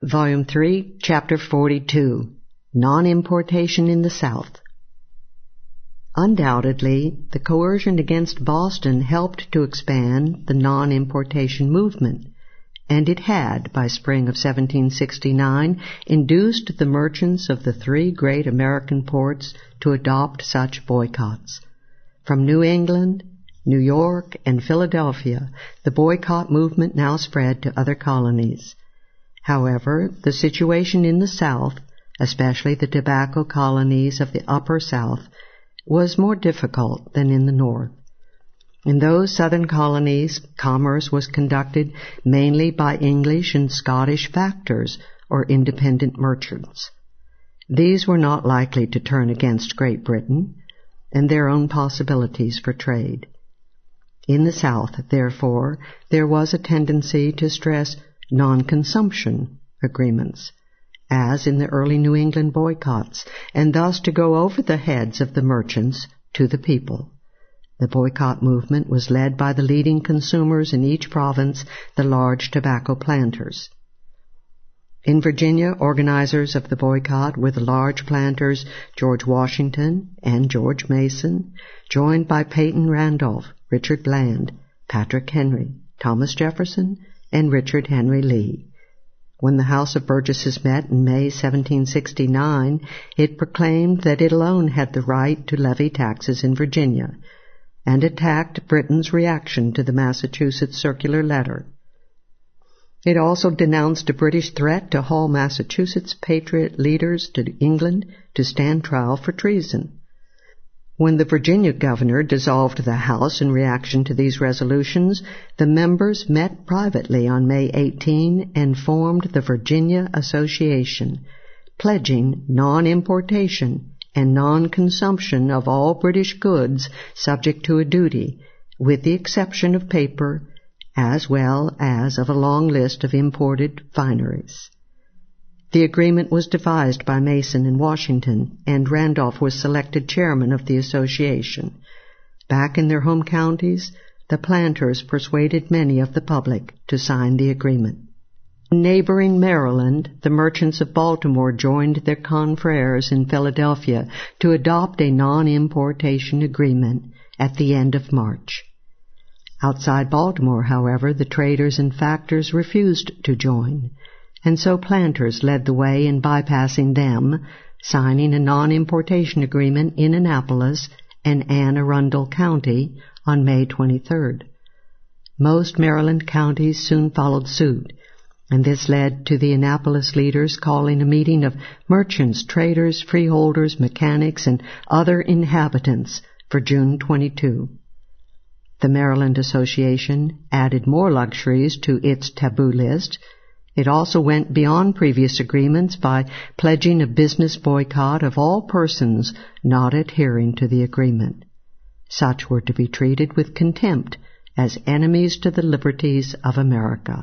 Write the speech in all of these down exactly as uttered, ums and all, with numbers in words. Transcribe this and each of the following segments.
Volume three, Chapter forty-two, Non-Importation in the South. Undoubtedly, the coercion against Boston helped to expand the non-importation movement, and it had, by spring of seventeen sixty-nine, induced the merchants of the three great American ports to adopt such boycotts. From New England, New York, and Philadelphia, the boycott movement now spread to other colonies. However, the situation in the South, especially the tobacco colonies of the Upper South, was more difficult than in the North. In those southern colonies, commerce was conducted mainly by English and Scottish factors or independent merchants. These were not likely to turn against Great Britain and their own possibilities for trade. In the South, therefore, there was a tendency to stress non-consumption agreements, as in the early New England boycotts, and thus to go over the heads of the merchants to the people. The boycott movement was led by the leading consumers in each province, the large tobacco planters. In Virginia, organizers of the boycott were the large planters George Washington and George Mason, joined by Peyton Randolph, Richard Bland, Patrick Henry, Thomas Jefferson, and Richard Henry Lee. When the House of Burgesses met in May seventeen sixty-nine, it proclaimed that it alone had the right to levy taxes in Virginia, and attacked Britain's reaction to the Massachusetts Circular Letter. It also denounced a British threat to haul Massachusetts Patriot leaders to England to stand trial for treason. When the Virginia governor dissolved the House in reaction to these resolutions, the members met privately on May eighteenth and formed the Virginia Association, pledging non-importation and non-consumption of all British goods subject to a duty, with the exception of paper, as well as of a long list of imported fineries. The agreement was devised by Mason and Washington, and Randolph was selected chairman of the association. Back in their home counties, the planters persuaded many of the public to sign the agreement. In neighboring Maryland, the merchants of Baltimore joined their confreres in Philadelphia to adopt a non-importation agreement at the end of March. Outside Baltimore, however, the traders and factors refused to join, and so planters led the way in bypassing them, signing a non-importation agreement in Annapolis and Anne Arundel County on May twenty-third. Most Maryland counties soon followed suit, and this led to the Annapolis leaders calling a meeting of merchants, traders, freeholders, mechanics, and other inhabitants for June twenty-second. The Maryland Association added more luxuries to its taboo list. It also went beyond previous agreements by pledging a business boycott of all persons not adhering to the agreement. Such were to be treated with contempt as enemies to the liberties of America.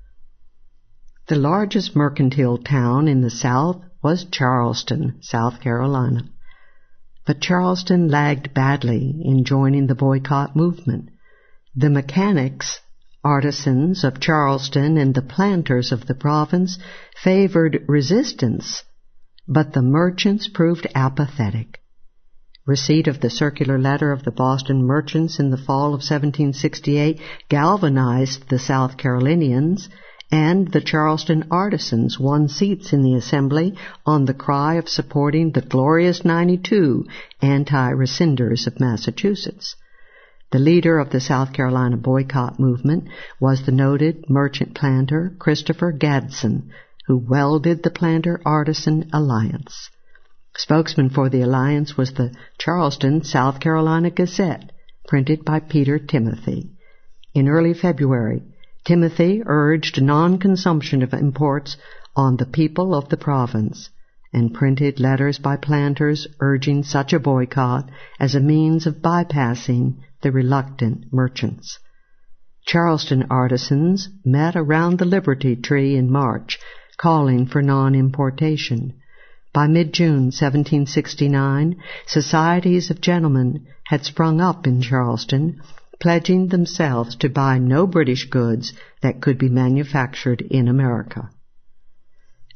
The largest mercantile town in the South was Charleston, South Carolina. But Charleston lagged badly in joining the boycott movement. The mechanics, artisans of Charleston, and the planters of the province favored resistance, but the merchants proved apathetic. Receipt of the circular letter of the Boston merchants in the fall of seventeen sixty-eight galvanized the South Carolinians, and the Charleston artisans won seats in the Assembly on the cry of supporting the Glorious ninety-two anti-rescinders of Massachusetts. The leader of the South Carolina boycott movement was the noted merchant planter Christopher Gadsden, who welded the Planter-Artisan Alliance. Spokesman for the alliance was the Charleston, South Carolina Gazette, printed by Peter Timothy. In early February, Timothy urged non-consumption of imports on the people of the province, and printed letters by planters urging such a boycott as a means of bypassing the reluctant merchants. Charleston artisans met around the Liberty Tree in March, calling for non-importation. By mid-June seventeen sixty-nine, societies of gentlemen had sprung up in Charleston, pledging themselves to buy no British goods that could be manufactured in America.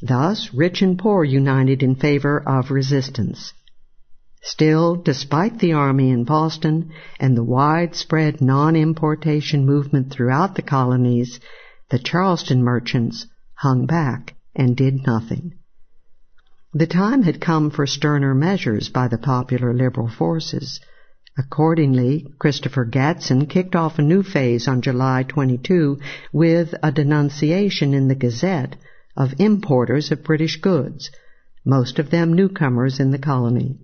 Thus, rich and poor united in favor of resistance. Still, despite the army in Boston and the widespread non-importation movement throughout the colonies, the Charleston merchants hung back and did nothing. The time had come for sterner measures by the popular liberal forces. Accordingly, Christopher Gadsden kicked off a new phase on July twenty-second with a denunciation in the Gazette of importers of British goods, most of them newcomers in the colony.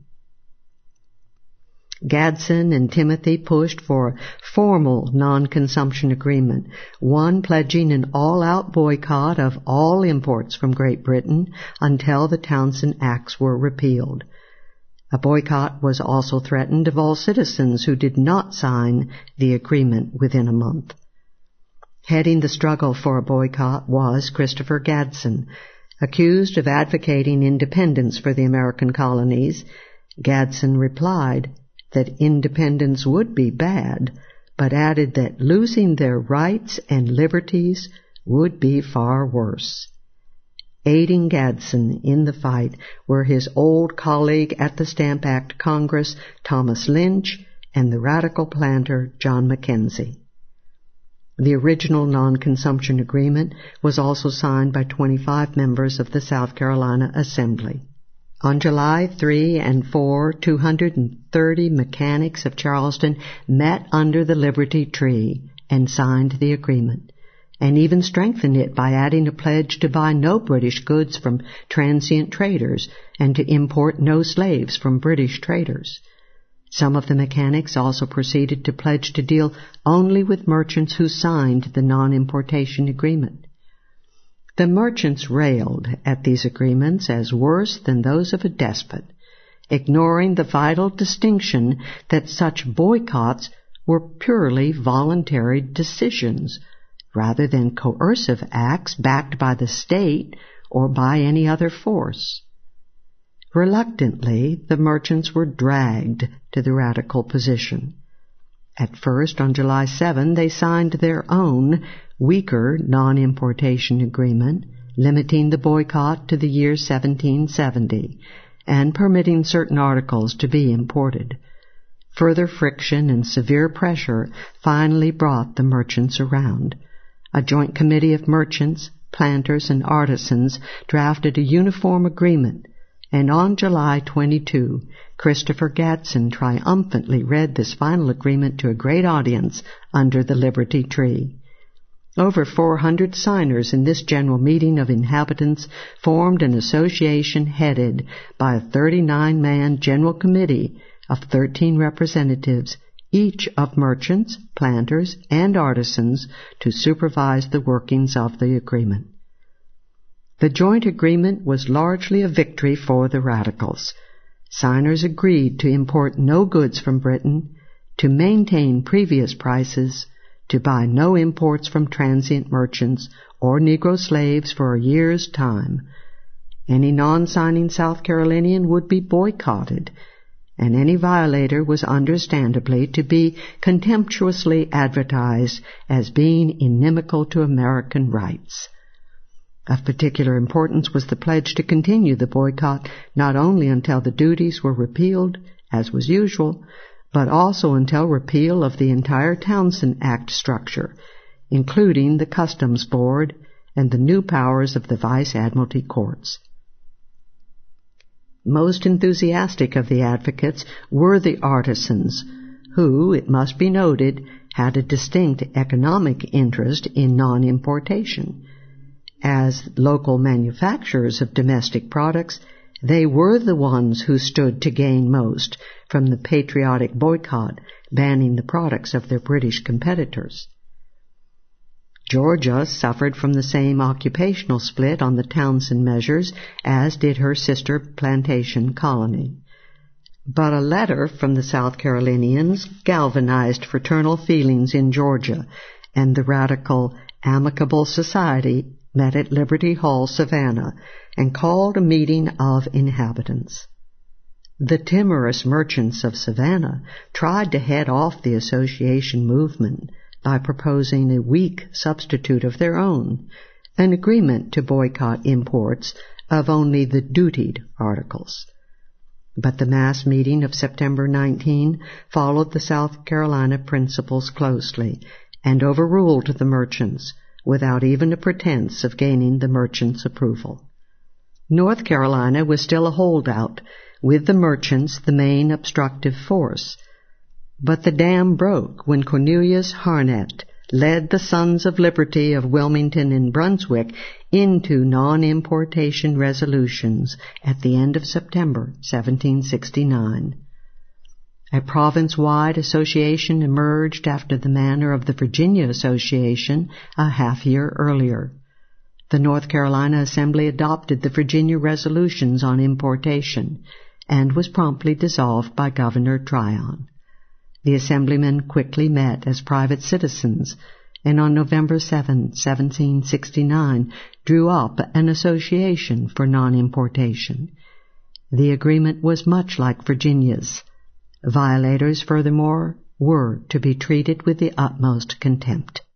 Gadsden and Timothy pushed for a formal non-consumption agreement, one pledging an all-out boycott of all imports from Great Britain until the Townshend Acts were repealed. A boycott was also threatened of all citizens who did not sign the agreement within a month. Heading the struggle for a boycott was Christopher Gadsden. Accused of advocating independence for the American colonies, Gadsden replied that independence would be bad, but added that losing their rights and liberties would be far worse. Aiding Gadsden in the fight were his old colleague at the Stamp Act Congress, Thomas Lynch, and the radical planter John Mackenzie. The original non-consumption agreement was also signed by twenty-five members of the South Carolina Assembly. On July third and fourth, two hundred thirty mechanics of Charleston met under the Liberty Tree and signed the agreement, and even strengthened it by adding a pledge to buy no British goods from transient traders and to import no slaves from British traders. Some of the mechanics also proceeded to pledge to deal only with merchants who signed the non-importation agreement. The merchants railed at these agreements as worse than those of a despot, ignoring the vital distinction that such boycotts were purely voluntary decisions, rather than coercive acts backed by the state or by any other force. Reluctantly, the merchants were dragged to the radical position. At first, on July seventh, they signed their own, weaker non-importation agreement, limiting the boycott to the year seventeen seventy and permitting certain articles to be imported. Further friction and severe pressure finally brought the merchants around. A joint committee of merchants, planters, and artisans drafted a uniform agreement, and on July twenty-second, Christopher Gadsden triumphantly read this final agreement to a great audience under the Liberty Tree. Over four hundred signers in this general meeting of inhabitants formed an association headed by a thirty-nine man general committee of thirteen representatives, each of merchants, planters, and artisans, to supervise the workings of the agreement. The joint agreement was largely a victory for the radicals. Signers agreed to import no goods from Britain, to maintain previous prices, to buy no imports from transient merchants or Negro slaves for a year's time. Any non-signing South Carolinian would be boycotted, and any violator was understandably to be contemptuously advertised as being inimical to American rights. Of particular importance was the pledge to continue the boycott not only until the duties were repealed, as was usual, but also until repeal of the entire Townshend Act structure, including the Customs Board and the new powers of the Vice Admiralty Courts. Most enthusiastic of the advocates were the artisans, who, it must be noted, had a distinct economic interest in non-importation. As local manufacturers of domestic products, they were the ones who stood to gain most from the patriotic boycott banning the products of their British competitors. Georgia suffered from the same occupational split on the Townshend measures as did her sister plantation colony. But a letter from the South Carolinians galvanized fraternal feelings in Georgia, and the radical Amicable Society met at Liberty Hall, Savannah, and called a meeting of inhabitants. The timorous merchants of Savannah tried to head off the association movement by proposing a weak substitute of their own, an agreement to boycott imports of only the dutied articles. But the mass meeting of September nineteenth followed the South Carolina principles closely and overruled the merchants without even a pretense of gaining the merchants' approval. North Carolina was still a holdout, with the merchants the main obstructive force. But the dam broke when Cornelius Harnett led the Sons of Liberty of Wilmington and Brunswick into non-importation resolutions at the end of September seventeen sixty-nine. A province-wide association emerged after the manner of the Virginia Association a half-year earlier. The North Carolina Assembly adopted the Virginia resolutions on importation and was promptly dissolved by Governor Tryon. The assemblymen quickly met as private citizens, and on November seventh, seventeen sixty-nine, drew up an association for non-importation. The agreement was much like Virginia's. Violators, furthermore, were to be treated with the utmost contempt.